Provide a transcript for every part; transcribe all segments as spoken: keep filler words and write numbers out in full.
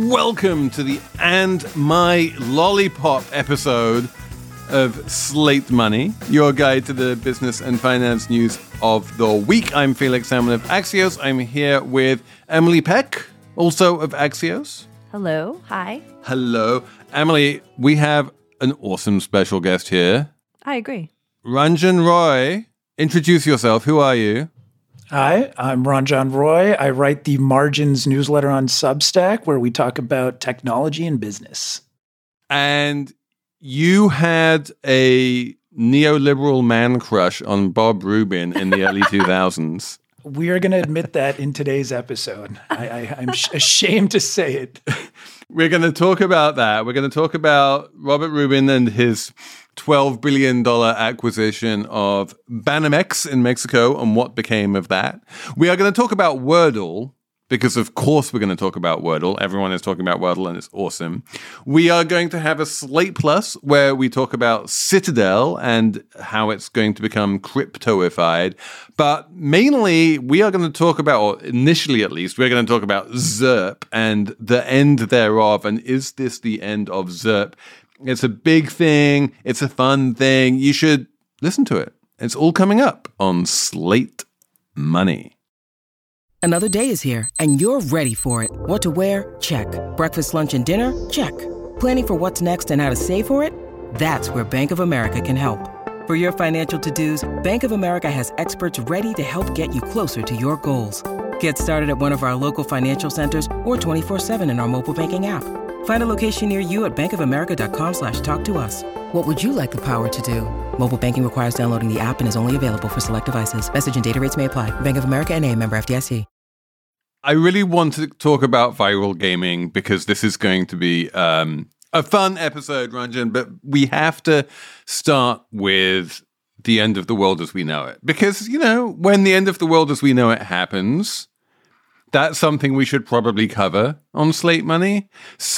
Welcome to the And My Lollipop episode of Slate Money, your guide to the business and finance news of the week. I'm Felix Salmon of Axios. I'm here with Emily Peck, also of Axios. Hello. Hi. Hello. Emily, we have an awesome special guest here. I agree. Ranjan Roy, introduce yourself. Who are you? Hi, I'm Ranjan Roy. I write the Margins newsletter on Substack, where we talk about technology and business. And you had a neoliberal man crush on Bob Rubin in the early two thousands. We are going to admit that in today's episode. I, I, I'm sh- ashamed to say it. We're going to talk about that. We're going to talk about Robert Rubin and his twelve billion dollars acquisition of Banamex in Mexico and what became of that. We are going to talk about Wordle, because of course we're going to talk about Wordle. Everyone is talking about Wordle and it's awesome. We are going to have a Slate Plus where we talk about Citadel and how it's going to become cryptoified. But mainly we are going to talk about, or initially at least, we're going to talk about ZERP and the end thereof. And is this the end of ZERP? It's a big thing. It's a fun thing. You should listen to it. It's all coming up on Slate Money. Another day is here, and you're ready for it. What to wear? Check. Breakfast, lunch, and dinner? Check. Planning for what's next and how to save for it? That's where Bank of America can help. For your financial to-dos, Bank of America has experts ready to help get you closer to your goals. Get started at one of our local financial centers or twenty-four seven in our mobile banking app. Find a location near you at bankofamerica.com slash talk to us. What would you like the power to do? Mobile banking requires downloading the app and is only available for select devices. Message and data rates may apply. Bank of America N A, member F D I C. I really want to talk about viral gaming because this is going to be um, a fun episode, Ranjan, but we have to start with the end of the world as we know it. Because, you know, when the end of the world as we know it happens, that's something we should probably cover on Slate Money.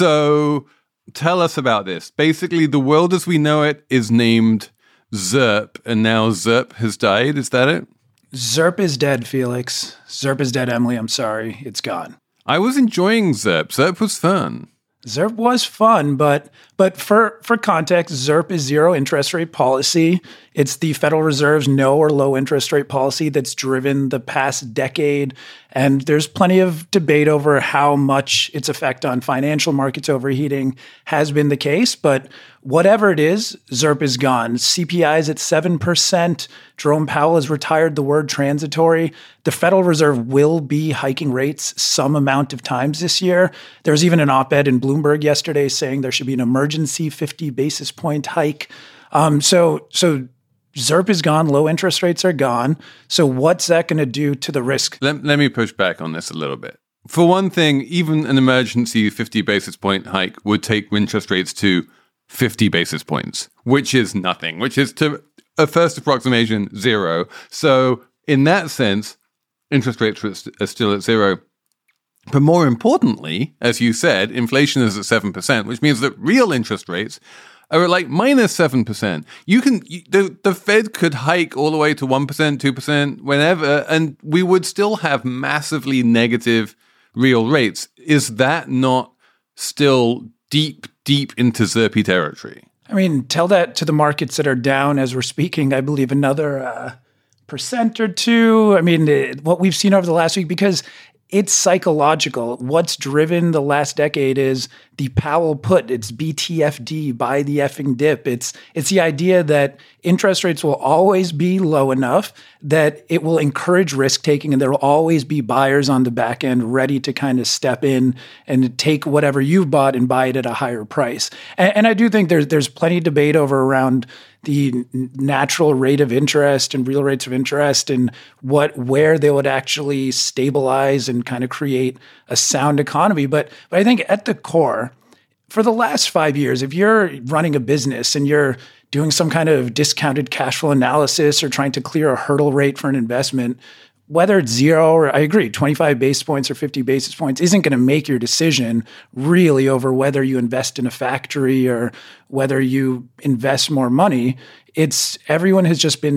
So tell us about this. Basically, the world as we know it is named ZERP, and now ZERP has died. Is that it? ZERP is dead, Felix. ZERP is dead, Emily. I'm sorry. It's gone. I was enjoying ZERP. ZERP was fun. ZERP was fun, but but for, for context, ZERP is zero interest rate policy. It's the Federal Reserve's no or low interest rate policy that's driven the past decade. And there's plenty of debate over how much its effect on financial markets overheating has been the case. But whatever it is, ZERP is gone. C P I is at seven percent. Jerome Powell has retired the word transitory. The Federal Reserve will be hiking rates some amount of times this year. There was even an op-ed in Bloomberg yesterday saying there should be an emergency fifty basis point hike. Um, so, so ZERP is gone. Low interest rates are gone. So what's that going to do to the risk? Let, let me push back on this a little bit. For one thing, even an emergency fifty basis point hike would take interest rates to fifty basis points, which is nothing, which is to a first approximation zero. So in that sense, interest rates are still at zero. But more importantly, as you said, inflation is at seven percent, which means that real interest rates are at like minus seven percent. You can, you, the, the Fed could hike all the way to one percent, two percent, whenever, and we would still have massively negative real rates. Is that not still deep, deep into ZERP territory? I mean, tell that to the markets that are down as we're speaking, I believe another uh, percent or two. I mean, it, what we've seen over the last week, because it's psychological. What's driven the last decade is the Powell put. It's B T F D, buy the effing dip. It's it's the idea that interest rates will always be low enough that it will encourage risk taking, and there will always be buyers on the back end ready to kind of step in and take whatever you've bought and buy it at a higher price. And, and I do think there's there's plenty of debate over around the natural rate of interest and real rates of interest and what where they would actually stabilize and kind of create a sound economy. But but I think at the core, for the last five years, if you're running a business and you're doing some kind of discounted cash flow analysis or trying to clear a hurdle rate for an investment, whether it's zero or I agree, twenty-five basis points or fifty basis points isn't going to make your decision really over whether you invest in a factory or whether you invest more money. It's everyone has just been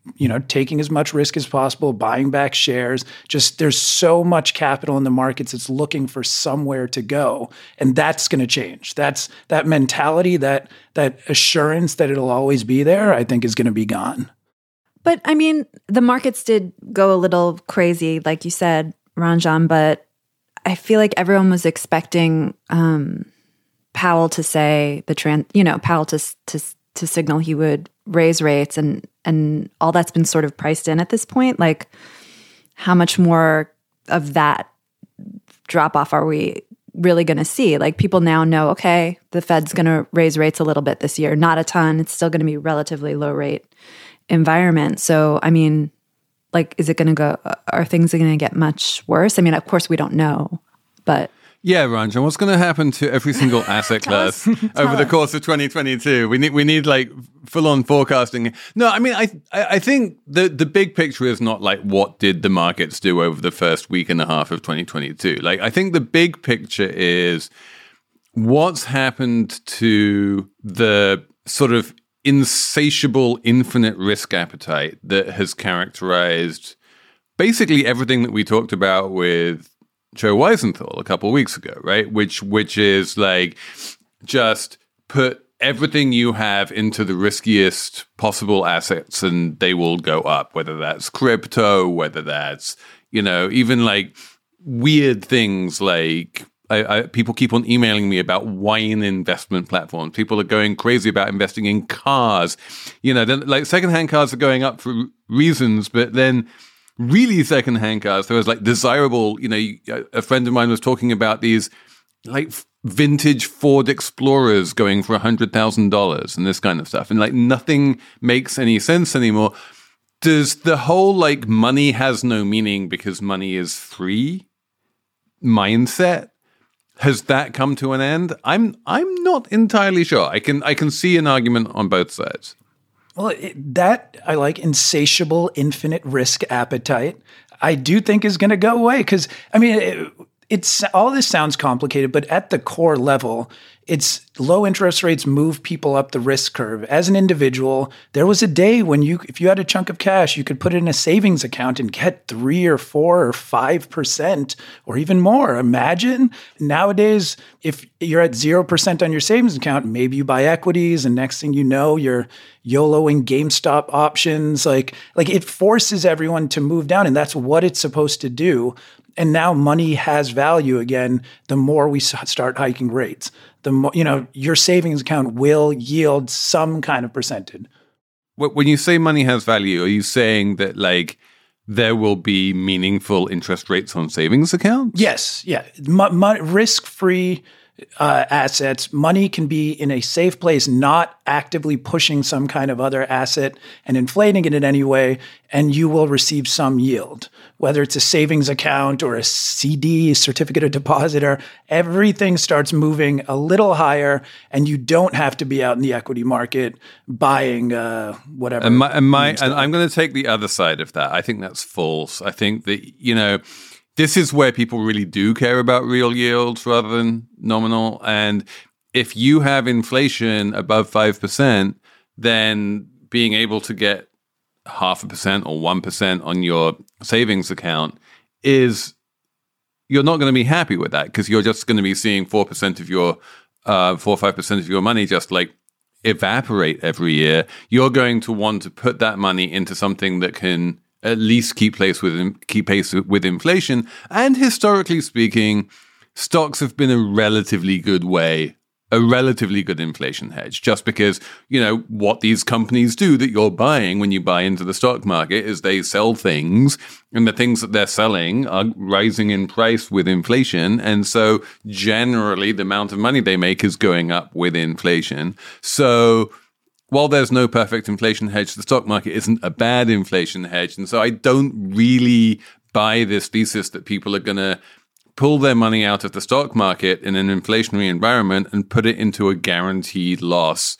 you know, taking as much risk as possible, buying back shares. Just there's so much capital in the markets. It's looking for somewhere to go. And that's going to change. That's that mentality, that that assurance that it'll always be there, I think is going to be gone. But I mean, the markets did go a little crazy, like you said, Ranjan, but I feel like everyone was expecting um, Powell to say the trans, you know, Powell to to to signal he would raise rates, and and all that's been sort of priced in at this point. Like, how much more of that drop off are we really going to see? Like, people now know, okay, the Fed's going to raise rates a little bit this year, not a ton. It's still going to be relatively low rate environment. So, I mean, like, is it going to go, are things going to get much worse? I mean, of course we don't know, but. Yeah, Ranjan, what's going to happen to every single asset class us, over the us. course of twenty twenty-two? We need, we need like full on forecasting. No, I mean, I, I think the, the big picture is not like what did the markets do over the first week and a half of twenty twenty-two. Like, I think the big picture is what's happened to the sort of insatiable, infinite risk appetite that has characterized basically everything that we talked about with Joe Weisenthal a couple of weeks ago, right? Which which is like just put everything you have into the riskiest possible assets and they will go up, whether that's crypto, whether that's, you know, even like weird things like I, I, people keep on emailing me about wine investment platforms. People are going crazy about investing in cars. You know, then, like secondhand cars are going up for reasons, but then really secondhand cars, there was like desirable, you know, a friend of mine was talking about these like vintage Ford Explorers going for one hundred thousand dollars and this kind of stuff. And like nothing makes any sense anymore. Does the whole like money has no meaning because money is free mindset, has that come to an end? I'm I'm not entirely sure. I can I can see an argument on both sides. Well, it, that I like insatiable, infinite risk appetite. I do think is going to go away because I mean, it, it's all this sounds complicated, but at the core level, it's low interest rates move people up the risk curve. As an individual, there was a day when you, if you had a chunk of cash, you could put it in a savings account and get three or four or five percent or even more. Imagine nowadays, if you're at zero percent on your savings account, maybe you buy equities, and next thing you know, you're YOLOing GameStop options. Like, like it forces everyone to move down, and that's what it's supposed to do. And now money has value again. The more we start hiking rates, the more, you know, your savings account will yield some kind of percentage. When you say money has value, are you saying that like there will be meaningful interest rates on savings accounts? Yes. Yeah. M- m- risk-free uh, assets. Money can be in a safe place, not actively pushing some kind of other asset and inflating it in any way, and you will receive some yield. Whether it's a savings account or a C D, certificate of deposit, or everything starts moving a little higher, and you don't have to be out in the equity market buying uh, whatever. And, my, and, my, and I'm going to take the other side of that. I think that's false. I think that, you know, this is where people really do care about real yields rather than nominal. And if you have inflation above five percent, then being able to get half a percent or one percent on your savings account is, you're not going to be happy with that because you're just going to be seeing four percent of your, uh, four or five percent of your money just like evaporate every year. You're going to want to put that money into something that can at least keep pace with keep pace with inflation. And historically speaking, stocks have been a relatively good way, a relatively good inflation hedge. Just because, you know, what these companies do that you're buying when you buy into the stock market is they sell things, and the things that they're selling are rising in price with inflation. And so generally the amount of money they make is going up with inflation. So while there's no perfect inflation hedge, the stock market isn't a bad inflation hedge. And so I don't really buy this thesis that people are going to pull their money out of the stock market in an inflationary environment and put it into a guaranteed loss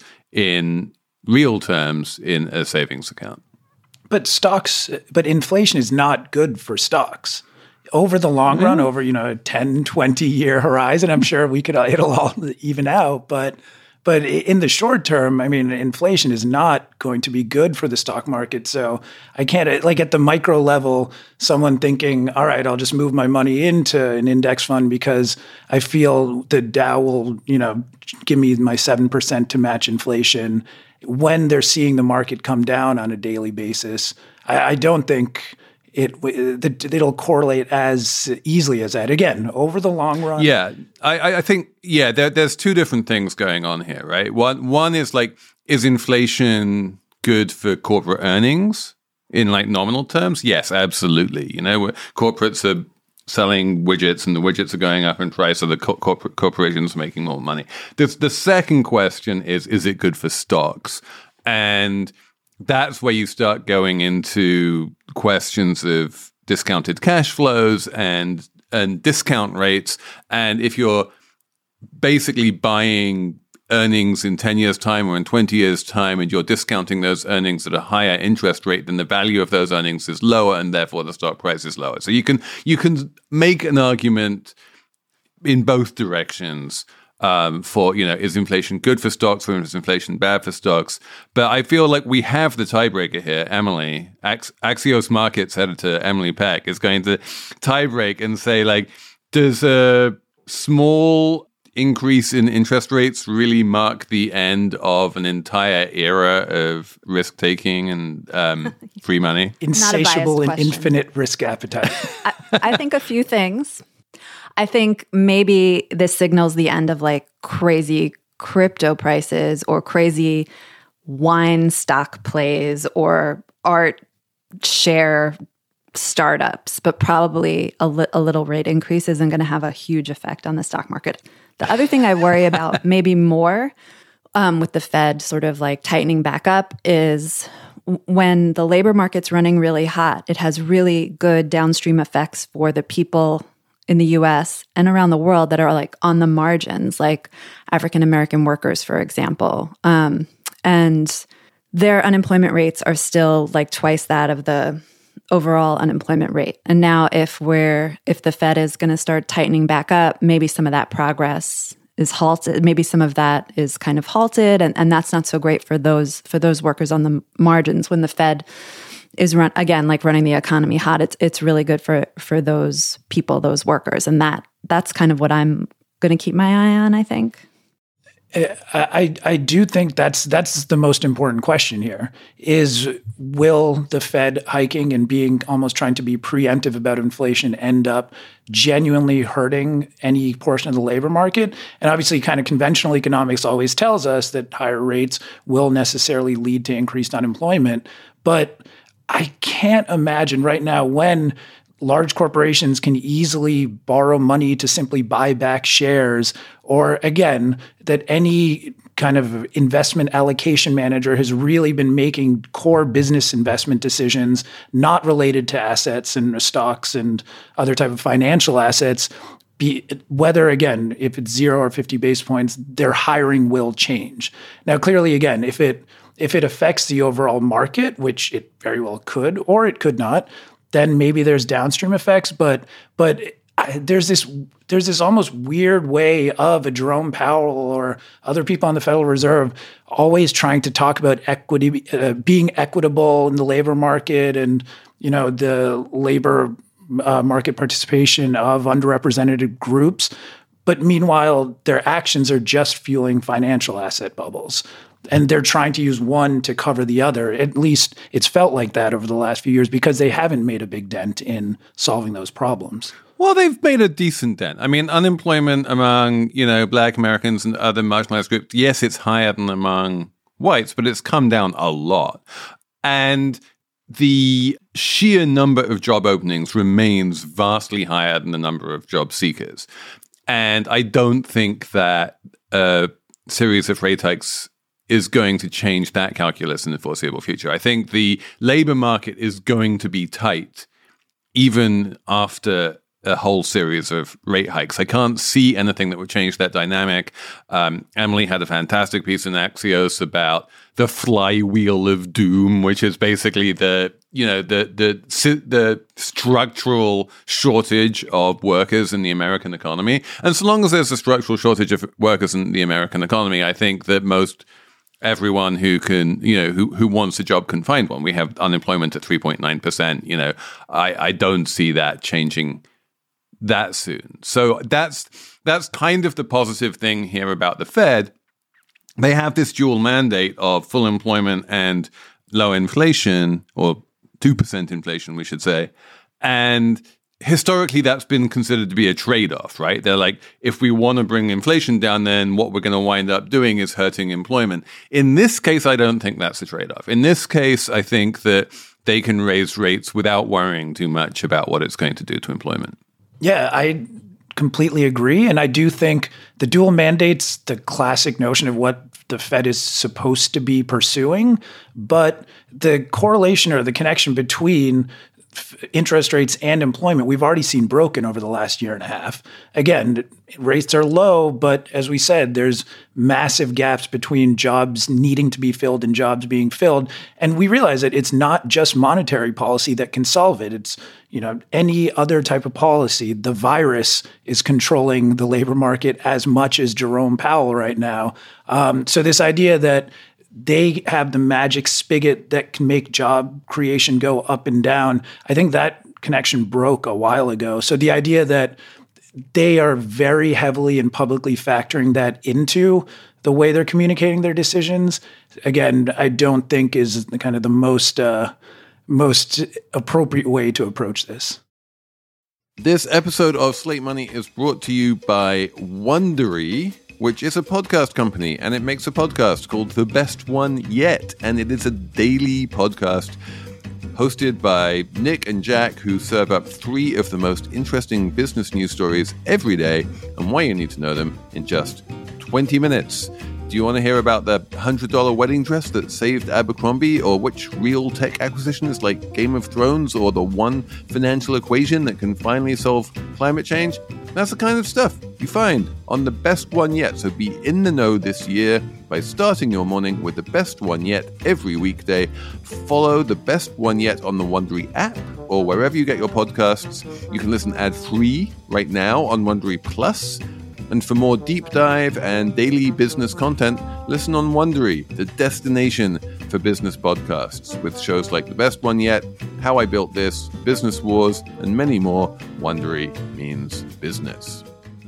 in real terms in a savings account. But stocks, but inflation is not good for stocks. Over the long mm-hmm. run, over, you know, a ten, twenty year horizon, I'm sure we could, it'll all even out, but But in the short term, I mean, inflation is not going to be good for the stock market. So I can't, like at the micro level, someone thinking, all right, I'll just move my money into an index fund because I feel the Dow will, you know, give me my seven percent to match inflation. When they're seeing the market come down on a daily basis, I, I don't think it it'll correlate as easily as that. Again, over the long run. Yeah, I, I think yeah, there, there's two different things going on here, right? One one is like, is inflation good for corporate earnings in like nominal terms? Yes, absolutely. You know, corporates are selling widgets and the widgets are going up in price, so the co- corporate corporations are making more money. The, the second question is, is it good for stocks? And that's where you start going into questions of discounted cash flows and and discount rates. And if you're basically buying earnings in ten years' time or in twenty years' time, and you're discounting those earnings at a higher interest rate, then the value of those earnings is lower, and therefore the stock price is lower. So you can you can make an argument in both directions um, for, you know, is inflation good for stocks or is inflation bad for stocks? But I feel like we have the tiebreaker here. Emily, Ax- Axios Markets editor Emily Peck is going to tiebreak and say, like, does a small increase in interest rates really mark the end of an entire era of risk taking and um, free money? Insatiable and infinite risk appetite. I, I think a few things. I think maybe this signals the end of like crazy crypto prices or crazy wine stock plays or art share startups, but probably a, li- a little rate increase isn't going to have a huge effect on the stock market. The other thing I worry about maybe more um, with the Fed sort of like tightening back up is when the labor market's running really hot, it has really good downstream effects for the people in the U S and around the world that are like on the margins, like African-American workers, for example. Um, and their unemployment rates are still like twice that of the overall unemployment rate. And now if we're, if the Fed is going to start tightening back up, maybe some of that progress is halted. Maybe some of that is kind of halted. And, and that's not so great for those, for those workers on the margins. When the Fed is run again, like running the economy hot, it's, it's really good for, for those people, those workers. And that, that's kind of what I'm going to keep my eye on, I think. I, I do think that's that's the most important question here is, will the Fed hiking and being almost trying to be preemptive about inflation end up genuinely hurting any portion of the labor market? And obviously kind of conventional economics always tells us that higher rates will necessarily lead to increased unemployment. But I can't imagine right now when large corporations can easily borrow money to simply buy back shares, or again, that any kind of investment allocation manager has really been making core business investment decisions not related to assets and stocks and other type of financial assets. Be, whether, again, if it's zero or fifty basis points, their hiring will change. Now, clearly, again, if it if it affects the overall market, which it very well could, or it could not, then maybe there's downstream effects. But but I, there's this there's this almost weird way of a Jerome Powell or other people on the Federal Reserve always trying to talk about equity, uh, being equitable in the labor market, and you know the labor uh, market participation of underrepresented groups. But meanwhile, their actions are just fueling financial asset bubbles. And they're trying to use one to cover the other. At least it's felt like that over the last few years because they haven't made a big dent in solving those problems. Well, they've made a decent dent. I mean, unemployment among, you know, Black Americans and other marginalized groups, yes, it's higher than among whites, but it's come down a lot. And the sheer number of job openings remains vastly higher than the number of job seekers. And I don't think that a series of rate hikes is going to change that calculus in the foreseeable future. I think the labor market is going to be tight even after a whole series of rate hikes. I can't see anything that would change that dynamic. Um, Emily had a fantastic piece in Axios about the flywheel of doom, which is basically the you know, the the the structural shortage of workers in the American economy. And so long as there's a structural shortage of workers in the American economy, I think that most everyone who can, you know, who who wants a job can find one. We have unemployment at three point nine percent. You know, I, I don't see that changing that soon. So that's that's kind of the positive thing here about the Fed. They have this dual mandate of full employment and low inflation, or two percent inflation, we should say. And historically, that's been considered to be a trade-off, right? They're like, if we want to bring inflation down, then what we're going to wind up doing is hurting employment. In this case, I don't think that's a trade-off. In this case, I think that they can raise rates without worrying too much about what it's going to do to employment. Yeah, I completely agree. And I do think the dual mandate's the classic notion of what the Fed is supposed to be pursuing. But the correlation or the connection between interest rates and employment, we've already seen broken over the last year and a half. Again, rates are low, but as we said, there's massive gaps between jobs needing to be filled and jobs being filled. And we realize that it's not just monetary policy that can solve it. It's, you know, any other type of policy. The virus is controlling the labor market as much as Jerome Powell right now. Um, so this idea that they have the magic spigot that can make job creation go up and down, I think that connection broke a while ago. So the idea that they are very heavily and publicly factoring that into the way they're communicating their decisions, again, I don't think is the kind of the most uh, most appropriate way to approach this. This episode of Slate Money is brought to you by Wondery, which is a podcast company, and it makes a podcast called The Best One Yet, and it is a daily podcast hosted by Nick and Jack, who serve up three of the most interesting business news stories every day, and why you need to know them in just twenty minutes. Do you want to hear about the one hundred dollars wedding dress that saved Abercrombie, or which real tech acquisition is like Game of Thrones, or the one financial equation that can finally solve climate change? That's the kind of stuff you find on The Best One Yet. So be in the know this year by starting your morning with The Best One Yet every weekday. Follow The Best One Yet on the Wondery app or wherever you get your podcasts. You can listen ad-free right now on Wondery Plus. And for more deep dive and daily business content, listen on Wondery, the destination for business podcasts, with shows like The Best One Yet, How I Built This, Business Wars, and many more. Wondery means business.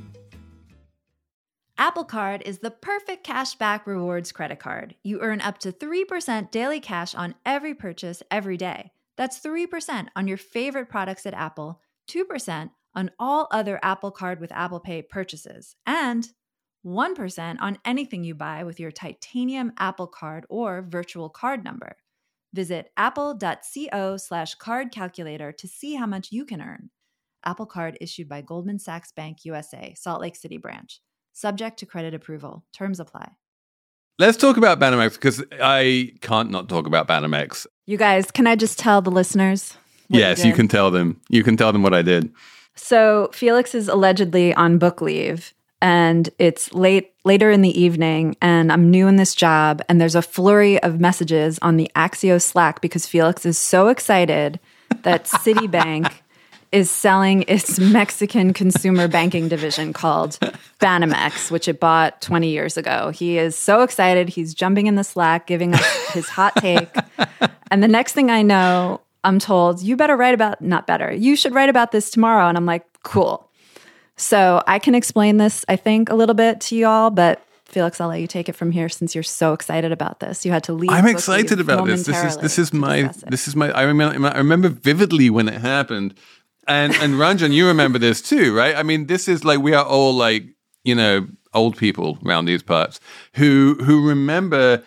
Apple Card is the perfect cashback rewards credit card. You earn up to three percent daily cash on every purchase every day. That's three percent on your favorite products at Apple, two percent on all other Apple Card with Apple Pay purchases, and one percent on anything you buy with your titanium Apple Card or virtual card number. Visit apple.co slash card calculator to see how much you can earn. Apple Card issued by Goldman Sachs Bank U S A, Salt Lake City branch. Subject to credit approval. Terms apply. Let's talk about Banamex, because I can't not talk about Banamex. You guys, can I just tell the listeners? Yes, you, you can tell them. You can tell them what I did. So Felix is allegedly on book leave, and it's late later in the evening, and I'm new in this job, and there's a flurry of messages on the Axios Slack because Felix is so excited that Citibank is selling its Mexican consumer banking division called Banamex, which it bought twenty years ago. He is so excited. He's jumping in the Slack, giving us his hot take. And the next thing I know, I'm told, you better write about, not better, you should write about this tomorrow. And I'm like, cool. So I can explain this, I think, a little bit to you all, but Felix, I'll let you take it from here since you're so excited about this. You had to leave. I'm excited about this. This is this is my this is my. I remember I remember vividly when it happened, and and Ranjan, you remember this too, right? I mean, this is like we are all like you know old people around these parts who who remember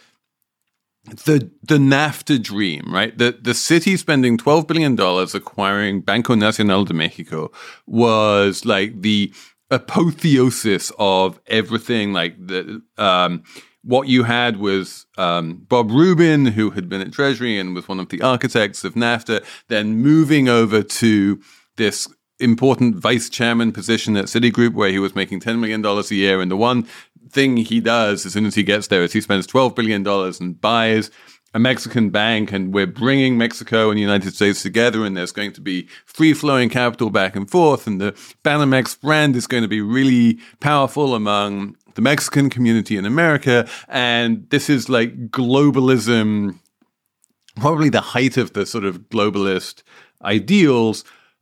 the the NAFTA dream, right? The the city spending twelve billion dollars acquiring Banco Nacional de Mexico was like the apotheosis of everything. Like the um, what you had was um, Bob Rubin, who had been at Treasury and was one of the architects of NAFTA, then moving over to this important vice chairman position at Citigroup, where he was making ten million dollars a year. And the one thing he does as soon as he gets there is he spends twelve billion dollars and buys a Mexican bank, and we're bringing Mexico and the United States together, and there's going to be free-flowing capital back and forth, and the Banamex brand is going to be really powerful among the Mexican community in America, and this is like globalism, probably the height of the sort of globalist ideals,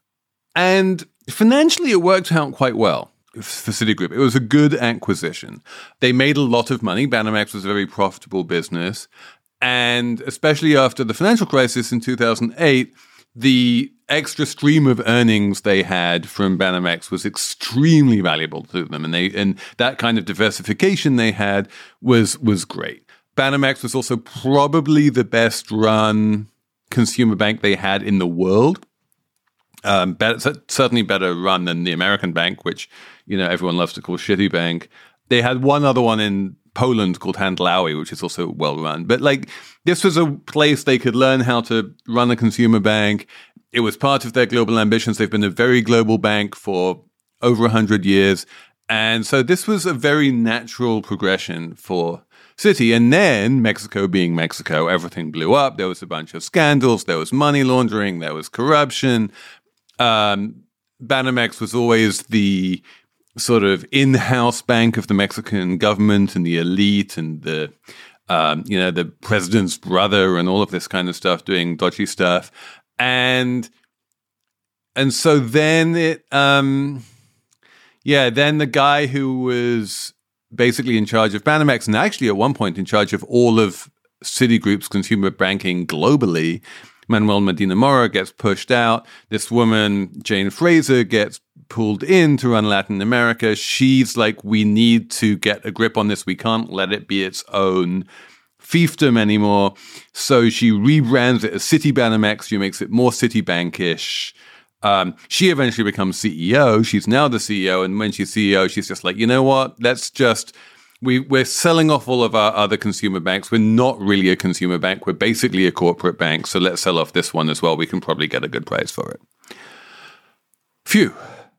and financially it worked out quite well for Citigroup. It was a good acquisition. They made a lot of money. Banamex was a very profitable business. And especially after the financial crisis in two thousand eight, the extra stream of earnings they had from Banamex was extremely valuable to them. And they and that kind of diversification they had was was great. Banamex was also probably the best run consumer bank they had in the world. Um, better, certainly better run than the American bank, which, you know, everyone loves to call Citibank. They had one other one in Poland called Handlawy, which is also well run. But like, this was a place they could learn how to run a consumer bank. It was part of their global ambitions. They've been a very global bank for over one hundred years. And so this was a very natural progression for Citi. And then, Mexico being Mexico, everything blew up. There was a bunch of scandals. There was money laundering. There was corruption. Um, Banamex was always the sort of in-house bank of the Mexican government and the elite and the, um, you know, the president's brother and all of this kind of stuff, doing dodgy stuff. And, and so then it, um, yeah, then the guy who was basically in charge of Banamex and actually at one point in charge of all of Citigroup's consumer banking globally, Manuel Medina Mora, gets pushed out. This woman, Jane Fraser, gets pulled in to run Latin America. She's like, we need to get a grip on this. We can't let it be its own fiefdom anymore. So she rebrands it as Citibanamex. She makes it more Citibankish. Um, she eventually becomes C E O. She's now the C E O. And when she's C E O, she's just like, you know what? Let's just... We, we're selling off all of our other consumer banks. We're not really a consumer bank. We're basically a corporate bank. So let's sell off this one as well. We can probably get a good price for it. Phew.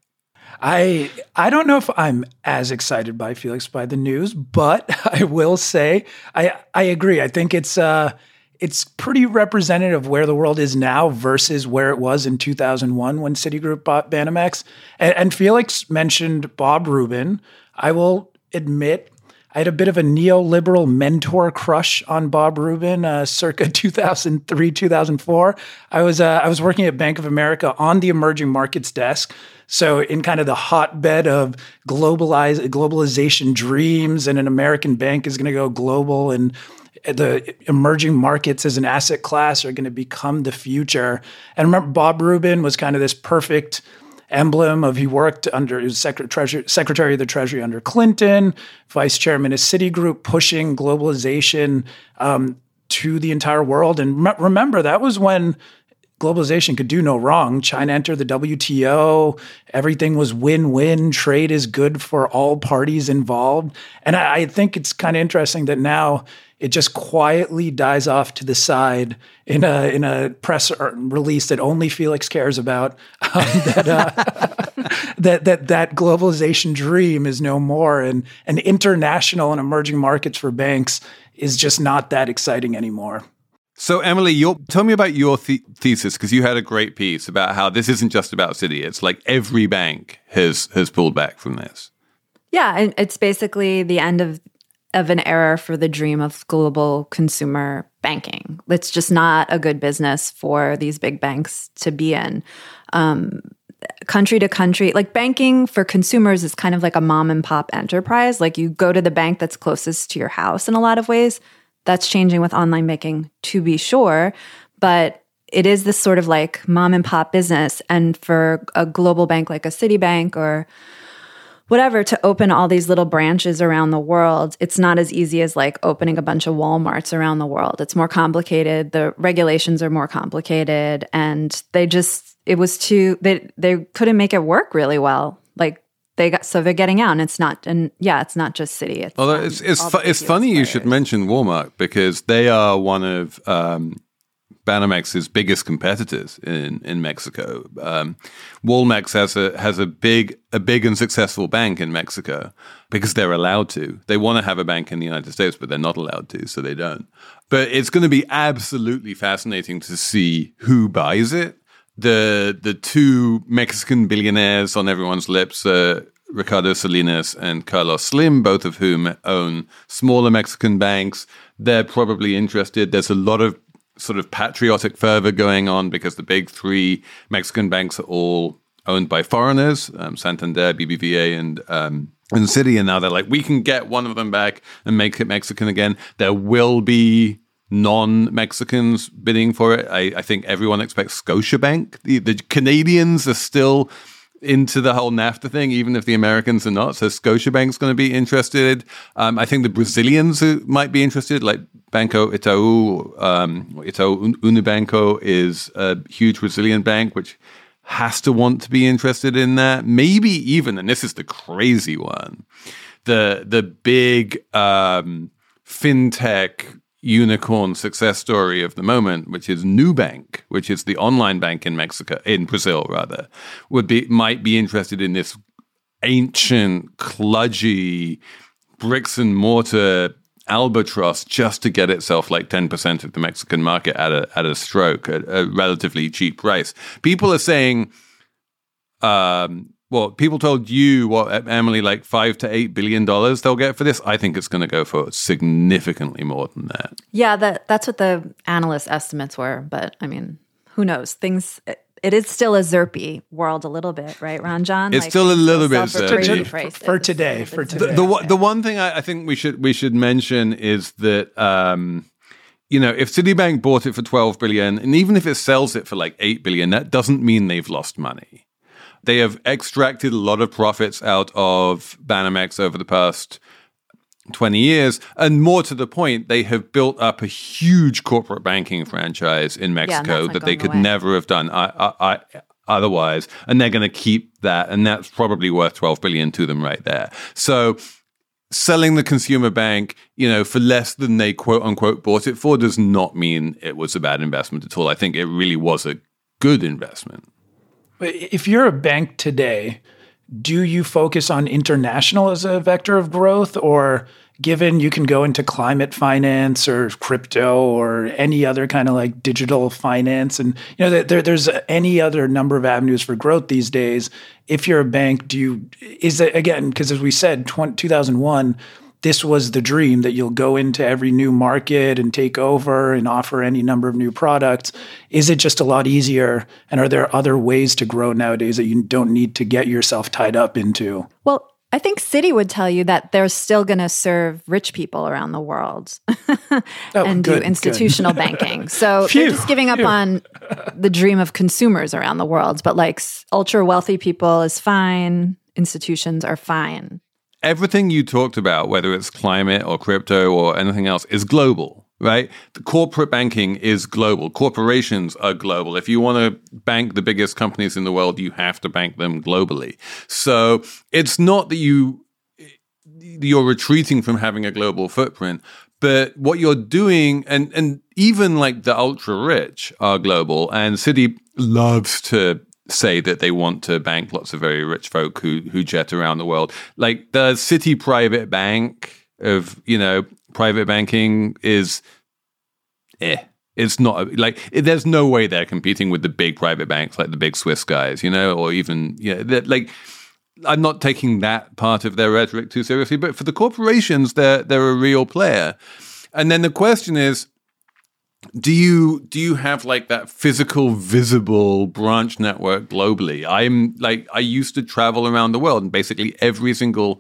I I don't know if I'm as excited by Felix by the news, but I will say I I agree. I think it's uh it's pretty representative of where the world is now versus where it was in two thousand one when Citigroup bought Banamex. And, and Felix mentioned Bob Rubin. I will admit I had a bit of a neoliberal mentor crush on Bob Rubin, uh, circa two thousand three, two thousand four. I was uh, I was working at Bank of America on the emerging markets desk. So in kind of the hotbed of globalize, globalization dreams, and an American bank is going to go global, and the emerging markets as an asset class are going to become the future. And remember, Bob Rubin was kind of this perfect emblem of, he worked under, he was Secretary, Secretary of the Treasury under Clinton, Vice Chairman of Citigroup, pushing globalization um, to the entire world. And re- remember, that was when globalization could do no wrong. China entered the W T O. Everything was win-win. Trade is good for all parties involved. And I, I think it's kind of interesting that now it just quietly dies off to the side in a in a press release that only Felix cares about. Um, that, uh, that that that globalization dream is no more, and and international and emerging markets for banks is just not that exciting anymore. So, Emily, you're, tell me about your th- thesis, because you had a great piece about how this isn't just about Citi. It's like every bank has has pulled back from this. Yeah, it's basically the end of of an era for the dream of global consumer banking. It's just not a good business for these big banks to be in. Um, country to country, like banking for consumers is kind of like a mom and pop enterprise. Like you go to the bank that's closest to your house in a lot of ways. That's changing with online banking, to be sure, but it is this sort of like mom and pop business. And for a global bank like a Citibank or whatever to open all these little branches around the world, it's not as easy as like opening a bunch of Walmarts around the world. It's more complicated. The regulations are more complicated, and they just, it was too, they they couldn't make it work really well. Like they got, so they're getting out, and it's not, and yeah, it's not just Citi. It's, Although um, it's it's, all fu- the it's big funny you players. should mention Walmart, because they are one of um, Banamex's biggest competitors in, in Mexico. Um, Walmex has a has a big a big and successful bank in Mexico because they're allowed to. They want to have a bank in the United States, but they're not allowed to, so they don't. But it's going to be absolutely fascinating to see who buys it. The the two Mexican billionaires on everyone's lips are Ricardo Salinas and Carlos Slim, both of whom own smaller Mexican banks. They're probably interested. There's a lot of sort of patriotic fervor going on because the big three Mexican banks are all owned by foreigners, um, Santander, B B V A, and um, and Citi. And now they're like, we can get one of them back and make it Mexican again. There will be non-Mexicans bidding for it. I, I think everyone expects Scotiabank. The, the Canadians are still into the whole NAFTA thing, even if the Americans are not. So Scotiabank's going to be interested. Um, I think the Brazilians might be interested, like Banco Itaú. Um, Itaú Unibanco is a huge Brazilian bank, which has to want to be interested in that. Maybe even, and this is the crazy one, the the big um, fintech unicorn success story of the moment, which is Nubank, which is the online bank in Mexico, in Brazil rather, would be might be interested in this ancient, kludgy, bricks and mortar albatross just to get itself like ten percent of the Mexican market at a at a stroke at a relatively cheap price. People are saying, um, well, people told you what, Emily, like five to eight billion dollars they'll get for this. I think it's going to go for significantly more than that. Yeah, that that's what the analyst estimates were. But I mean, who knows? Things. It, it is still a Zerpy world a little bit, right, Ranjan? It's like, still a little bit Zerpy. For, for today. For today. The, the, the one thing I, I think we should we should mention is that. Um, You know, if Citibank bought it for twelve billion dollars, and even if it sells it for like eight billion dollars, that doesn't mean they've lost money. They have extracted a lot of profits out of Banamex over the past twenty years. And more to the point, they have built up a huge corporate banking franchise in Mexico yeah, that they could away. never have done I, I, I, otherwise. And they're going to keep that. And that's probably worth twelve billion dollars to them right there. So selling the consumer bank, you know, for less than they quote unquote bought it for does not mean it was a bad investment at all. I think it really was a good investment. If you're a bank today, do you focus on international as a vector of growth, or given you can go into climate finance or crypto or any other kind of like digital finance, and you know there, there's any other number of avenues for growth these days. If you're a bank, do you is it again, because as we said, two thousand one, this was the dream that you'll go into every new market and take over and offer any number of new products. Is it just a lot easier? And are there other ways to grow nowadays that you don't need to get yourself tied up into? Well, I think Citi would tell you that they're still going to serve rich people around the world oh, and good, do institutional banking. So Phew, they're just giving up phew. on the dream of consumers around the world. But like ultra wealthy people is fine. Institutions are fine. Everything you talked about, whether it's climate or crypto or anything else, is global, right? The corporate banking is global. Corporations are global. If you want to bank the biggest companies in the world, you have to bank them globally. So it's not that you, you're retreating from having a global footprint, but what you're doing, and, and even like the ultra rich are global, and Citi loves to say that they want to bank lots of very rich folk who who jet around the world. Like the Citi Private Bank of, you know, private banking is, eh. It's not, like, it, there's no way they're competing with the big private banks, like the big Swiss guys, you know, or even, you know, like, I'm not taking that part of their rhetoric too seriously, but for the corporations, they're they're a real player. And then the question is, Do you do you have like that physical, visible branch network globally? I'm like, I used to travel around the world, and basically every single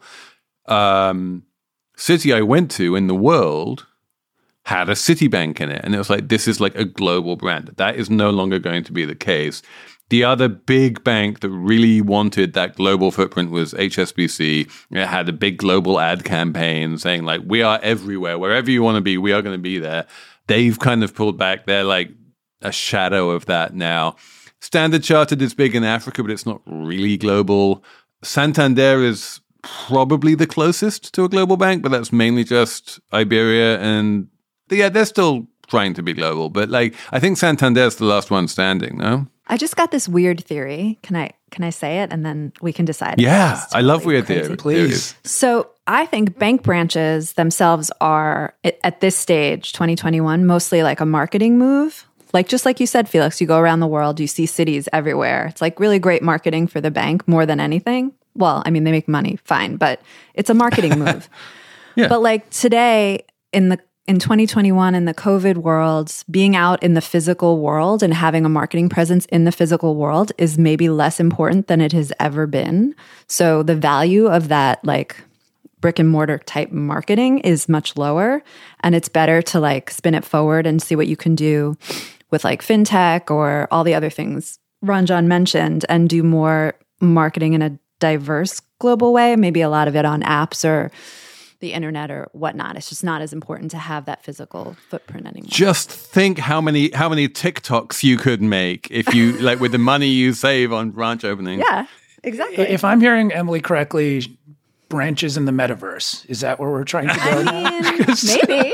um, city I went to in the world had a Citibank in it. And it was like, this is like a global brand. That is no longer going to be the case. The other big bank that really wanted that global footprint was H S B C. It had a big global ad campaign saying like, we are everywhere. Wherever you want to be, we are going to be there. They've kind of pulled back. They're like a shadow of that now. Standard Chartered is big in Africa, but it's not really global. Santander is probably the closest to a global bank, but that's mainly just Iberia. And yeah, they're still trying to be global. But like, I think Santander's the last one standing, no? I just got this weird theory. Can I can I say it and then we can decide? Yeah, I love totally weird crazy. theories. Please. So I think bank branches themselves are, at this stage, twenty twenty-one, mostly like a marketing move. Like, just like you said, Felix, you go around the world, you see cities everywhere. It's like really great marketing for the bank more than anything. Well, I mean, they make money, fine, but it's a marketing move. Yeah. But like today in the in twenty twenty-one, in the COVID world, being out in the physical world and having a marketing presence in the physical world is maybe less important than it has ever been. So the value of that, like, brick and mortar type marketing is much lower, and it's better to like spin it forward and see what you can do with like fintech or all the other things Ranjan mentioned, and do more marketing in a diverse global way, maybe a lot of it on apps or the internet or whatnot. It's just not as important to have that physical footprint anymore. Just think how many how many TikToks you could make if you like with the money you save on branch opening. Yeah, exactly. If I'm hearing Emily correctly, branches in the metaverse. Is that where we're trying to go I now? mean, maybe.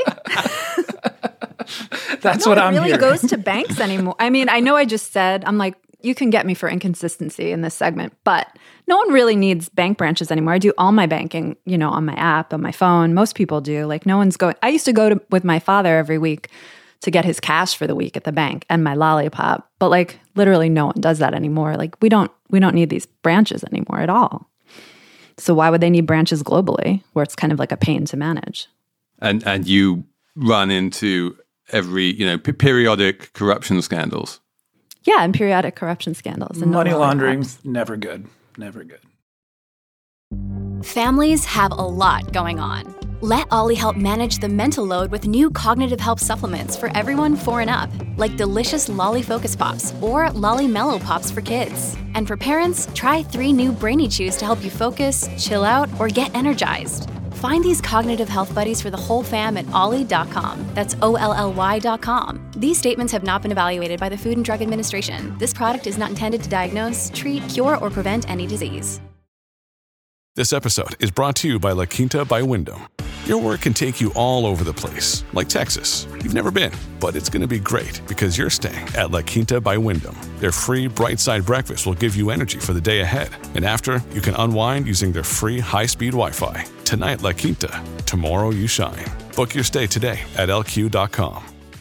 That's no what one I'm really hearing. goes to banks anymore. I mean, I know I just said, I'm like, you can get me for inconsistency in this segment, but no one really needs bank branches anymore. I do all my banking, you know, on my app, on my phone. Most people do. Like, no one's going. I used to go to, with my father every week to get his cash for the week at the bank and my lollipop. But like, literally, no one does that anymore. Like, we don't we don't need these branches anymore at all. So why would they need branches globally, where it's kind of like a pain to manage? And and you run into every you know p- periodic corruption scandals. Yeah, and periodic corruption scandals. And Money no laundering, lollipops. never good. Never good. Families have a lot going on. Let Ollie help manage the mental load with new cognitive help supplements for everyone four and up, like delicious Lolly Focus Pops or Lolly Mellow Pops for kids. And for parents, try three new Brainy Chews to help you focus, chill out, or get energized. Find these cognitive health buddies for the whole fam at ollie dot com. That's O L L Y dot com. These statements have not been evaluated by the Food and Drug Administration. This product is not intended to diagnose, treat, cure, or prevent any disease. This episode is brought to you by La Quinta by Wyndham. Your work can take you all over the place, like Texas. You've never been, but it's going to be great because you're staying at La Quinta by Wyndham. Their free Bright Side breakfast will give you energy for the day ahead. And after, you can unwind using their free high-speed Wi-Fi. Tonight, La Quinta. Tomorrow, you shine. Book your stay today at L Q dot com.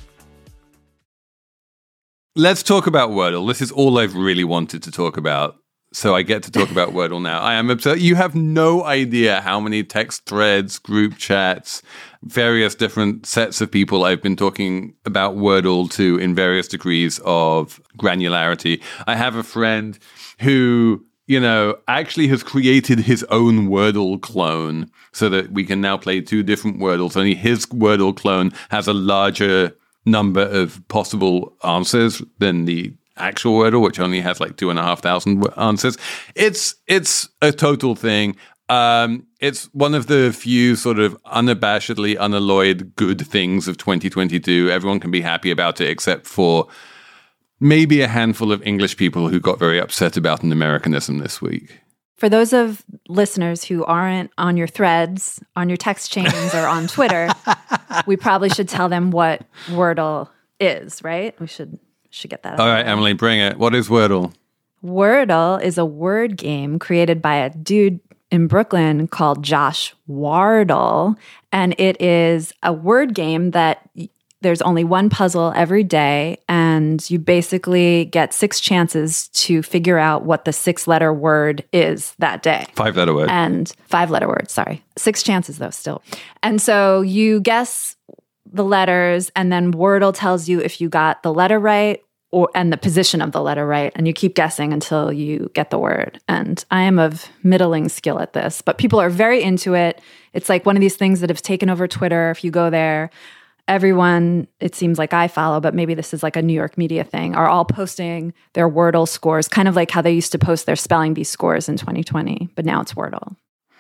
Let's talk about Wordle. This is all I've really wanted to talk about. So I get to talk about Wordle now. I am upset. You have no idea how many text threads, group chats, various different sets of people I've been talking about Wordle to in various degrees of granularity. I have a friend who, you know, actually has created his own Wordle clone so that we can now play two different Wordles. Only his Wordle clone has a larger number of possible answers than the actual Wordle, which only has like two and a half thousand answers. It's it's a total thing. Um, it's one of the few sort of unabashedly, unalloyed good things of twenty twenty-two. Everyone can be happy about it, except for maybe a handful of English people who got very upset about an Americanism this week. For those of listeners who aren't on your threads, on your text chains, or on Twitter, we probably should tell them what Wordle is, right? We should should get that. All right, Emily, bring it. What is Wordle? Wordle is a word game created by a dude in Brooklyn called Josh Wardle, and it is a word game that y- there's only one puzzle every day, and you basically get six chances to figure out what the six-letter word is that day. Five-letter word. And five-letter word, sorry. Six chances, though, still. And so you guess the letters, and then Wordle tells you if you got the letter right or and the position of the letter right, and you keep guessing until you get the word. And I am of middling skill at this, but people are very into it. It's like one of these things that have taken over Twitter. If you go there, everyone, it seems like I follow, but maybe this is like a New York media thing, are all posting their Wordle scores, kind of like how they used to post their spelling bee scores in twenty twenty, but now it's Wordle.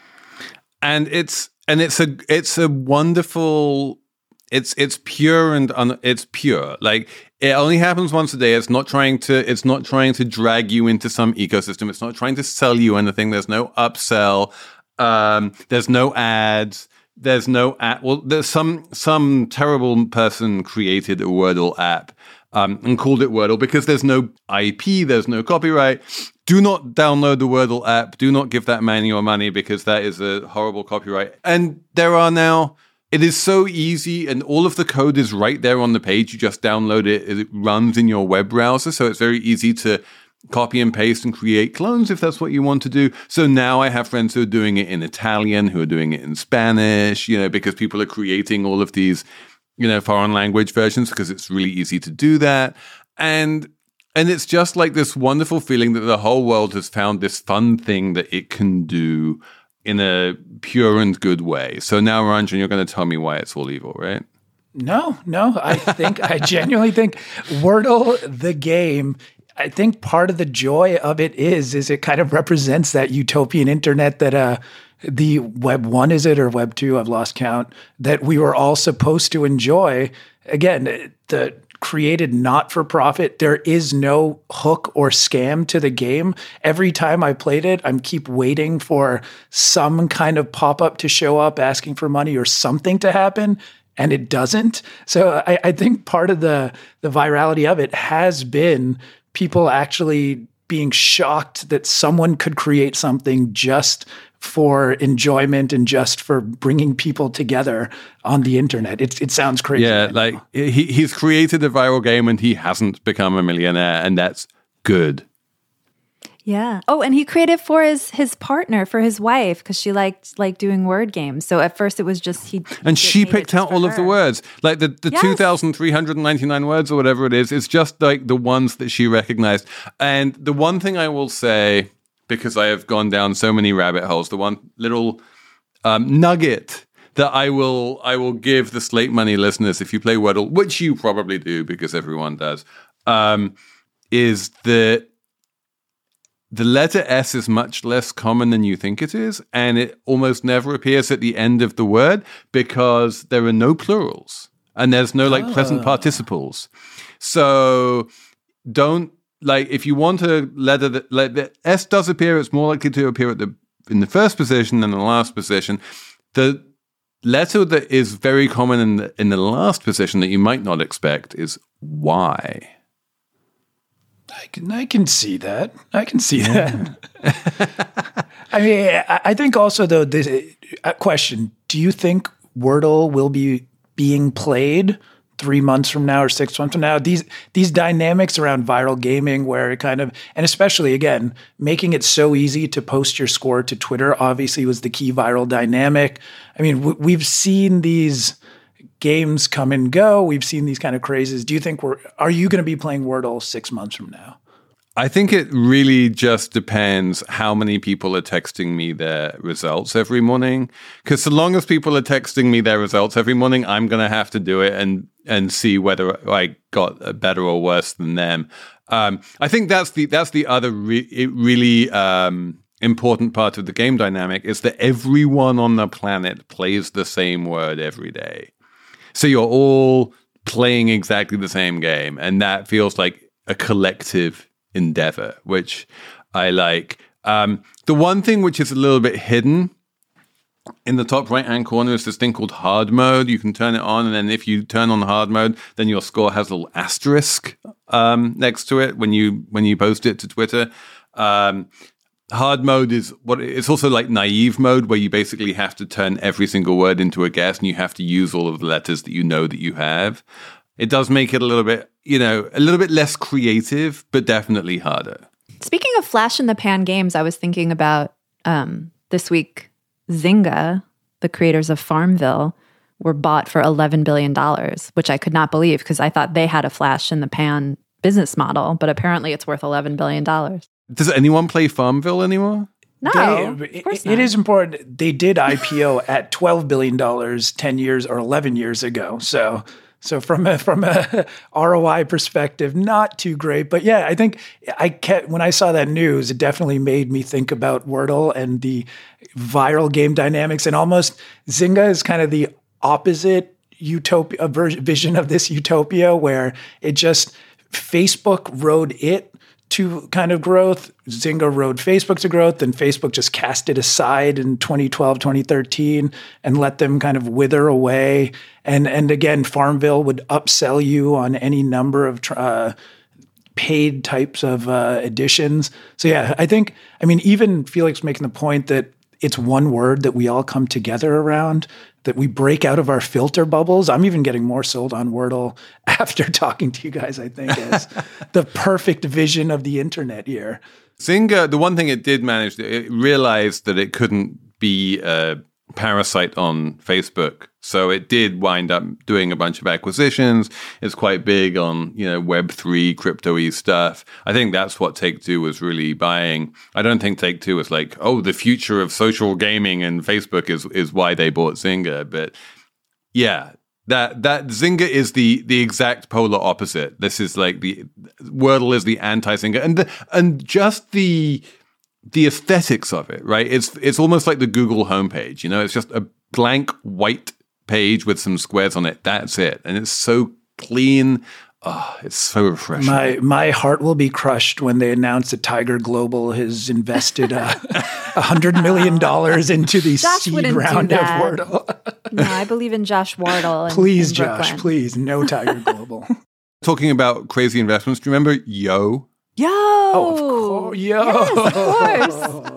And it's and it's a it's a wonderful It's it's pure and un, it's pure. Like it only happens once a day. It's not trying to it's not trying to drag you into some ecosystem. It's not trying to sell you anything. There's no upsell. Um, there's no ads. there's no app. Well, there's some some terrible person created a Wordle app um, and called it Wordle because there's no I P, there's no copyright. Do not download the Wordle app. Do not give that man your money because that is a horrible copyright. And there are now, it is so easy and all of the code is right there on the page. You just download it. It runs in your web browser. So it's very easy to copy and paste and create clones if that's what you want to do. So now I have friends who are doing it in Italian, who are doing it in Spanish, you know, because people are creating all of these, you know, foreign language versions because it's really easy to do that. And And it's just like this wonderful feeling that the whole world has found this fun thing that it can do in a pure and good way. So now, Ranjan, you're going to tell me why it's all evil, right? No, no. I think, I genuinely think Wordle, the game, I think part of the joy of it is, is it kind of represents that utopian internet that uh, the Web one, is it, or Web two, I've lost count, that we were all supposed to enjoy. Again, the created not for profit. There is no hook or scam to the game. Every time I played it, I'm keep waiting for some kind of pop-up to show up asking for money or something to happen, and it doesn't. So I, I think part of the, the virality of it has been people actually being shocked that someone could create something just for enjoyment and just for bringing people together on the internet. It, it sounds crazy. Yeah, like he, he's created a viral game and he hasn't become a millionaire, and that's good. Yeah. Oh, and he created for his his partner, for his wife, because she liked like doing word games. So at first it was just he. And she picked out all her. of the words, like the, the yes. two thousand three hundred ninety-nine words or whatever it is. It's just like the ones that she recognized. And the one thing I will say, because I have gone down so many rabbit holes, the one little um, nugget that I will I will give the Slate Money listeners, if you play Wordle, which you probably do because everyone does, um, is that the letter S is much less common than you think it is, and it almost never appears at the end of the word because there are no plurals and there's no like oh. present participles. So don't like if you want a letter that like the S does appear, it's more likely to appear at the in the first position than the last position. The letter that is very common in the in the last position that you might not expect is Y. I can, I can see that. I can see yeah. that. I mean, I, I think also, though, this uh, question, do you think Wordle will be being played three months from now or six months from now? These these dynamics around viral gaming where it kind of, and especially, again, making it so easy to post your score to Twitter obviously was the key viral dynamic. I mean, w- we've seen these games come and go. We've seen these kind of crazes. Do you think we're, are you going to be playing Wordle six months from now? I think it really just depends how many people are texting me their results every morning. Because so long as people are texting me their results every morning, I'm going to have to do it and and see whether I got better or worse than them. Um, I think that's the that's the other re- really um, important part of the game dynamic is that everyone on the planet plays the same word every day. So you're all playing exactly the same game, and that feels like a collective endeavor, which I like. Um, the one thing which is a little bit hidden in the top right-hand corner is this thing called hard mode. You can turn it on, and then if you turn on hard mode, then your score has a little asterisk um, next to it when you when you post it to Twitter. Um, Hard mode is what it's also like naive mode, where you basically have to turn every single word into a guess and you have to use all of the letters that you know that you have. It does make it a little bit, you know, a little bit less creative, but definitely harder. Speaking of flash in the pan games, I was thinking about um, this week, Zynga, the creators of Farmville, were bought for eleven billion dollars, which I could not believe because I thought they had a flash in the pan business model, but apparently it's worth eleven billion dollars. Does anyone play Farmville anymore? No, they, of course it, not. It is important. They did I P O at twelve billion dollars ten years or eleven years ago. So so from a, from a R O I perspective, not too great. But yeah, I think I kept, when I saw that news, it definitely made me think about Wordle and the viral game dynamics. And almost Zynga is kind of the opposite utopia vision of this utopia where it just, Facebook rode it to kind of growth. Zynga rode Facebook to growth, and Facebook just cast it aside in twenty twelve, twenty thirteen and let them kind of wither away. And and again, Farmville would upsell you on any number of uh, paid types of uh, editions. So yeah, I think, I mean, even Felix making the point that it's one word that we all come together around, that we break out of our filter bubbles. I'm even getting more sold on Wordle after talking to you guys, I think, as the perfect vision of the internet here. Zynga, the one thing it did manage, it realized that it couldn't be a parasite on Facebook. So it did wind up doing a bunch of acquisitions. It's quite big on, you know, Web three, crypto-y stuff. I think that's what Take-Two was really buying. I don't think Take-Two was like, oh, the future of social gaming and Facebook is is why they bought Zynga. But yeah, that that Zynga is the the exact polar opposite. This is like the Wordle is the anti-Zynga. And the, and just the the aesthetics of it, right? It's it's almost like the Google homepage, you know, it's just a blank white page with some squares on it. That's it. And it's so clean. Oh, it's so refreshing. My my heart will be crushed when they announce that Tiger Global has invested a uh, hundred million dollars into the Josh seed round of Wordle. No, I believe in Josh Wardle. In, please, in Josh, Brooklyn. please, no Tiger Global. Talking about crazy investments, do you remember Yo? Yo! Oh, of course. Yo! Yes,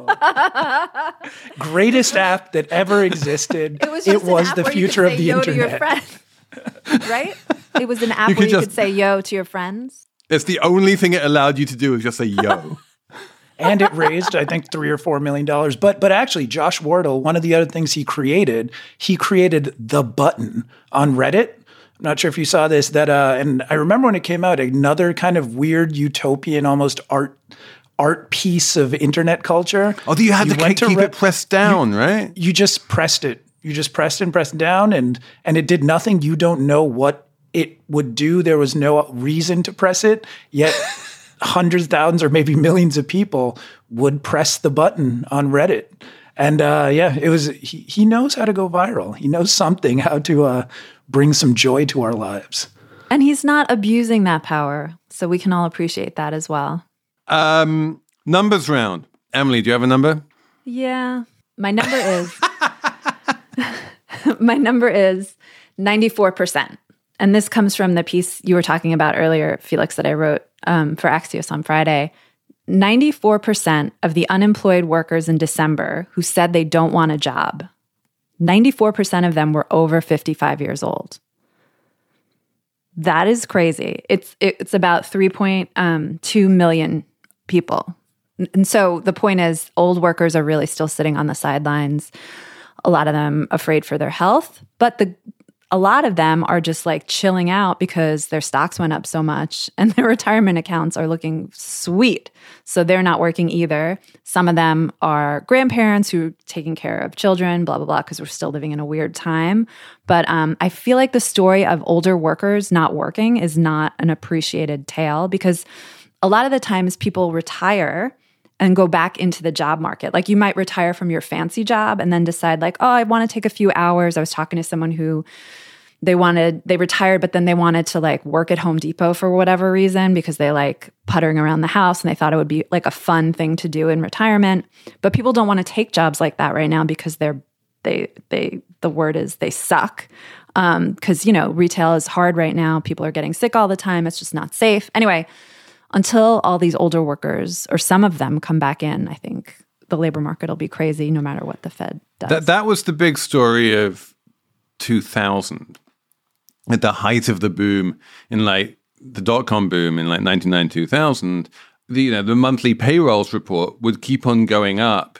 of course. Greatest app that ever existed. It was, just it was an the app future where of you could the say yo internet. to your friend. Right? It was an app You where could you just- could say yo to your friends. It's the only thing it allowed you to do is just say yo. And it raised, I think, three or four million dollars. But but actually, Josh Wardle, one of the other things he created, he created the button on Reddit. I'm not sure if you saw this. That uh, and I remember when it came out, another kind of weird utopian, almost art art piece of internet culture. Although you had You to went keep Re- it pressed down, right? You just pressed it. You just pressed and pressed down, and and it did nothing. You don't know what it would do. There was no reason to press it, yet hundreds of thousands or maybe millions of people would press the button on Reddit. And uh, yeah, it was. He, he knows how to go viral. He knows something how to uh, bring some joy to our lives. And he's not abusing that power. So we can all appreciate that as well. Um, numbers round. Emily, do you have a number? Yeah. My number is my number is ninety-four percent. And this comes from the piece you were talking about earlier, Felix, that I wrote um, for Axios on Friday. ninety-four percent of the unemployed workers in December who said they don't want a job, ninety-four percent of them were over fifty-five years old. That is crazy. It's it's about three point two million people. And so the point is, old workers are really still sitting on the sidelines, a lot of them afraid for their health, but the a lot of them are just like chilling out because their stocks went up so much and their retirement accounts are looking sweet. So they're not working either. Some of them are grandparents who are taking care of children, blah, blah, blah, because we're still living in a weird time. But um, I feel like the story of older workers not working is not an appreciated tale, because a lot of the times people retire and go back into the job market. Like you might retire from your fancy job and then decide like, oh, I want to take a few hours. I was talking to someone who they wanted, they retired, but then they wanted to like work at Home Depot for whatever reason because they like puttering around the house and they thought it would be like a fun thing to do in retirement. But people don't want to take jobs like that right now because they're, they, they, the word is they suck. Um, because, you know, retail is hard right now. People are getting sick all the time. It's just not safe. Anyway, until all these older workers, or some of them, come back in, I think the labor market will be crazy no matter what the Fed does. That that was the big story of two thousand. At the height of the boom in like the dot-com boom in like ninety-nine, two thousand, the, you know, the monthly payrolls report would keep on going up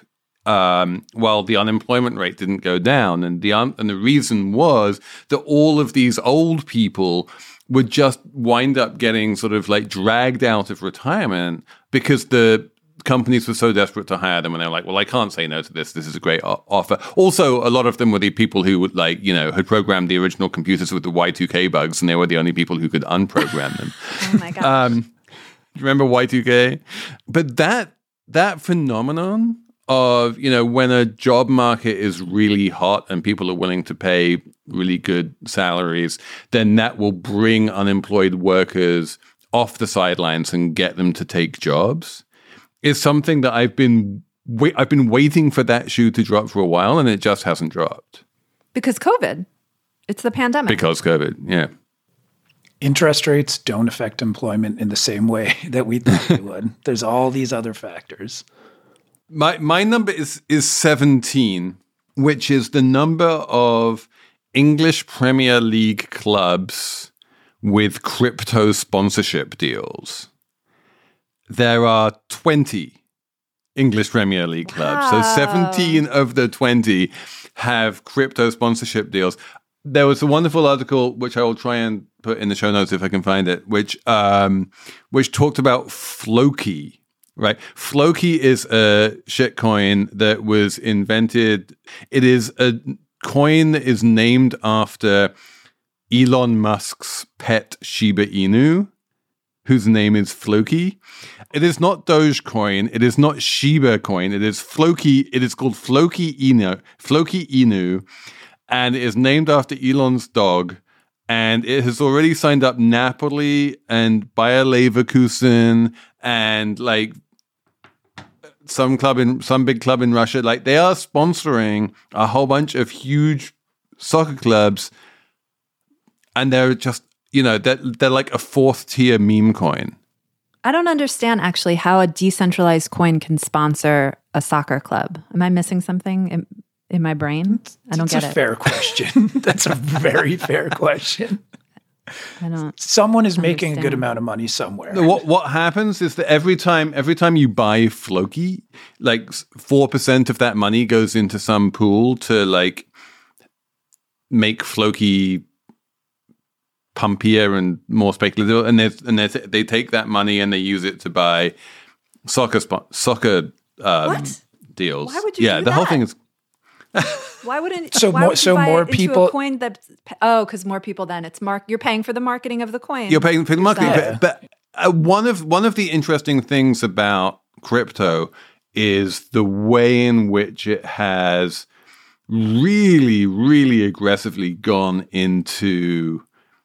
um, while the unemployment rate didn't go down. And the un- and the reason was that all of these old people would just wind up getting sort of like dragged out of retirement because the companies were so desperate to hire them, and they were like, well, I can't say no to this. This is a great o- offer. Also, a lot of them were the people who would like, you know, had programmed the original computers with the Y two K bugs, and they were the only people who could unprogram them. Oh my gosh. Um, do you remember Y two K? But that that phenomenon of, you know, when a job market is really hot and people are willing to pay really good salaries, then that will bring unemployed workers off the sidelines and get them to take jobs is something that I've been wait, I've been waiting for that shoe to drop for a while, and it just hasn't dropped. Because COVID. It's the pandemic. Because COVID, yeah. Interest rates don't affect employment in the same way that we thought they would. There's all these other factors. My my number is is seventeen, which is the number of English Premier League clubs with crypto sponsorship deals. There are twenty English Premier League clubs. Wow. So seventeen of the twenty have crypto sponsorship deals. There was a wonderful article, which I will try and put in the show notes if I can find it, which um, which talked about Floki, right? Floki is a shitcoin that was invented. It is a coin that is named after Elon Musk's pet Shiba Inu, whose name is Floki. It is not Dogecoin. It is not Shiba coin. It is Floki. It is called Floki Inu. Floki Inu. And it is named after Elon's dog, and it has already signed up Napoli and Bayer Leverkusen and like some club in some big club in Russia. Like they are sponsoring a whole bunch of huge soccer clubs, and they're just you know they're, they're like a fourth tier meme coin. I don't understand actually how a decentralized coin can sponsor a soccer club. Am I missing something? In- In my brain? I don't That's get a it. fair question. That's a very fair question. I don't. Someone is making a good understand. amount of money somewhere. What what happens is that every time every time you buy Floki, like four percent of that money goes into some pool to like make Floki pumpier and more speculative, and they and they they take that money and they use it to buy soccer spo- soccer um, What? deals. Why would you yeah, do the whole that? thing is. Why wouldn't So why more- would you so buy more it into people- a coin that oh because more people then it's mark you're paying for the marketing of the coin. You're paying for the marketing, yourself. but, but uh, one of one of the interesting things about crypto is the way in which it has really, really aggressively gone into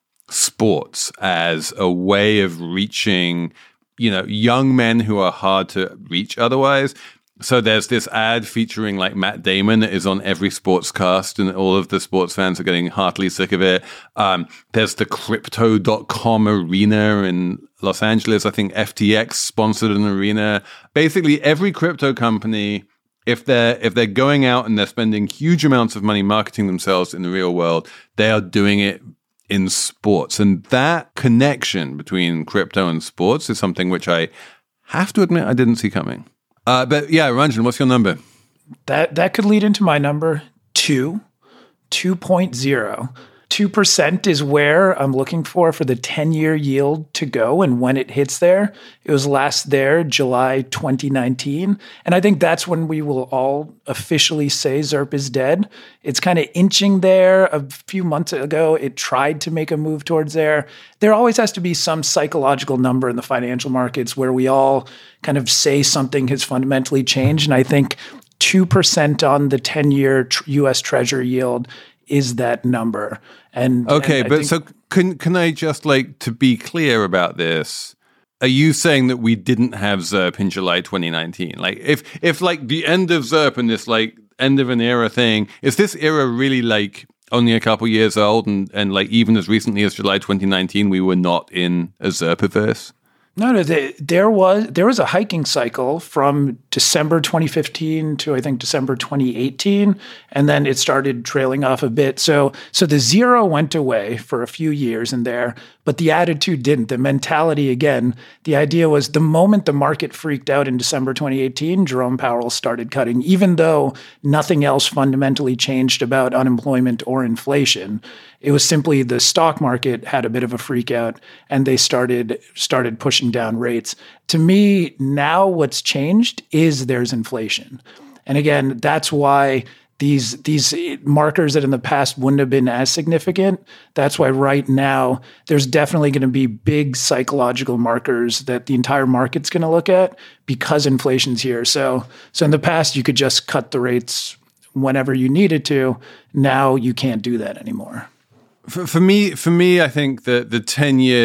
sports as a way of reaching, you know, young men who are hard to reach otherwise. So there's this ad featuring like Matt Damon that is on every sports cast, and all of the sports fans are getting heartily sick of it. Um, there's the crypto dot com arena in Los Angeles. I think F T X sponsored an arena. Basically, every crypto company, if they're if they're going out and they're spending huge amounts of money marketing themselves in the real world, they are doing it in sports. And that connection between crypto and sports is something which I have to admit I didn't see coming. Uh, but yeah, Ranjan, what's your number? That that could lead into my number two, two point oh. two percent is where I'm looking for for the ten-year yield to go. And when it hits there, it was last there July twenty nineteen. And I think that's when we will all officially say Z E R P is dead. It's kind of inching there. A few months ago, it tried to make a move towards there. There always has to be some psychological number in the financial markets where we all kind of say something has fundamentally changed. And I think two percent on the ten-year tr- U S Treasury yield is that number. And Okay, and I but think- so can can I just like to be clear about this? Are you saying that we didn't have Z E R P in July twenty nineteen? Like if if like the end of Z E R P and this like end of an era thing, is this era really like only a couple years old, and, and like even as recently as July twenty nineteen, we were not in a Z E R P-verse? No, no, they, there was there was a hiking cycle from December twenty fifteen to I think December twenty eighteen, and then it started trailing off a bit. So, so the zero went away for a few years in there, but the attitude didn't. The mentality, again, the idea was the moment the market freaked out in December twenty eighteen, Jerome Powell started cutting, even though nothing else fundamentally changed about unemployment or inflation. It was simply the stock market had a bit of a freak out, and they started started pushing down rates. To me, now what's changed is there's inflation. And again, that's why these these markers that in the past wouldn't have been as significant, that's why right now there's definitely going to be big psychological markers that the entire market's going to look at because inflation's here. So, so in the past, you could just cut the rates whenever you needed to. Now you can't do that anymore. For, for me, for me, I think that the ten years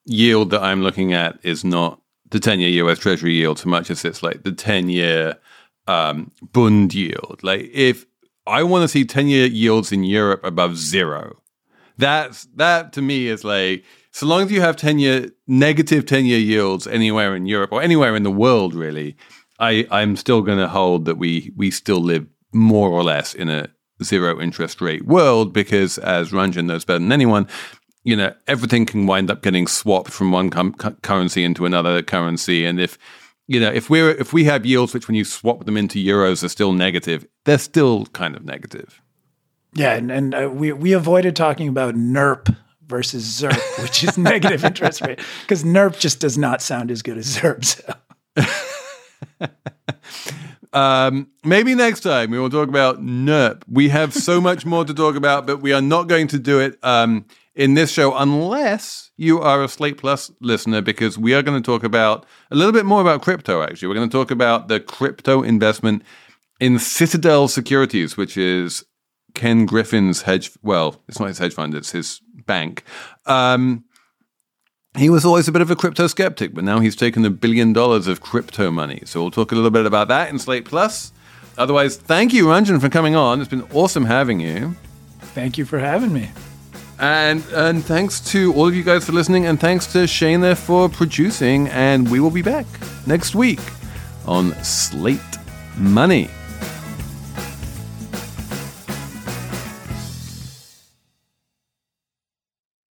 yield that I'm looking at is not the ten-year U S Treasury yield so much as it's like the ten-year um, Bund yield. Like if I want to see ten-year yields in Europe above zero, that's that to me is like, so long as you have ten-year negative ten-year yields anywhere in Europe or anywhere in the world, really, I, I'm still going to hold that we we still live more or less in a zero interest rate world because, as Ranjan knows better than anyone, you know, everything can wind up getting swapped from one com- currency into another currency. And if, you know, if we're if we have yields which when you swap them into euros are still negative, they're still kind of negative. Yeah, and, and uh, we we avoided talking about N E R P versus Z E R P, which is negative interest rate, because N E R P just does not sound as good as Z E R P. So. Um, maybe next time we will talk about N E R P. We have so much more to talk about, but we are not going to do it um, in this show unless you are a Slate Plus listener, because we are going to talk about a little bit more about crypto, actually. We're going to talk about the crypto investment in Citadel Securities, which is Ken Griffin's hedge. Well, it's not his hedge fund, it's his bank. Um, He was always a bit of a crypto skeptic, but now he's taken a billion dollars of crypto money. So we'll talk a little bit about that in Slate Plus. Otherwise, thank you, Ranjan, for coming on. It's been awesome having you. Thank you for having me. And and thanks to all of you guys for listening, and thanks to Shayna for producing. And we will be back next week on Slate Money.